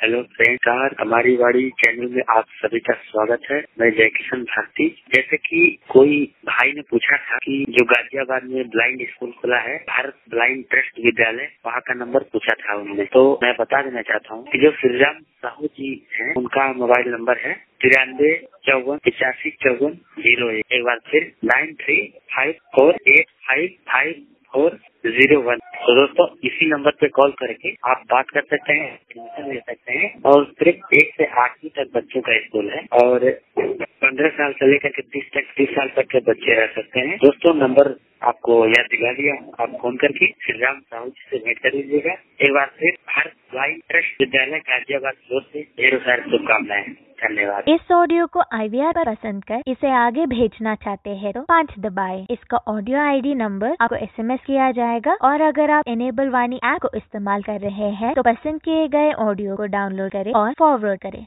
Hello friend, हमारी वाड़ी channel में आप सभी का स्वागत है। मैं जय किशन भारती। जैसे कि कोई भाई ने पूछा था कि जो गाजियाबाद में ब्लाइंड स्कूल खुला है, भारत ब्लाइंड ट्रस्ट विद्यालय, वहाँ का नंबर पूछा था उन्होंने। तो मैं बता देना चाहता हूँ कि जो श्रीराम साहू जी हैं, उनका मोबाइल नंबर है 9354855401। एक बार फिर 9354855401। तो दोस्तों, इसी नंबर पे कॉल करके आप बात कर सकते हैं, एडमिशन ले सकते हैं। और सिर्फ 1 से 8वीं तक बच्चों का स्कूल है और 15 साल से लेकर के 30 साल तक के बच्चे रह सकते हैं। दोस्तों, नंबर आपको याद दिला दिया, आप फोन करके श्रीराम साहू जी से भेंट कर लीजिएगा। एक बार फिर भारत ब्लाइंड ट्रस्ट विद्यालय गाजियाबाद से ढेरों सारी शुभकामनाएं। धन्यवाद। इस ऑडियो को IVR पर पसंद कर इसे आगे भेजना चाहते हैं तो 5 दबाएं। इसका ऑडियो ID नंबर आपको SMS किया जाएगा और अगर आप इनेबल वाणी ऐप को इस्तेमाल कर रहे हैं तो पसंद किए गए ऑडियो को डाउनलोड करें और फॉरवर्ड करें।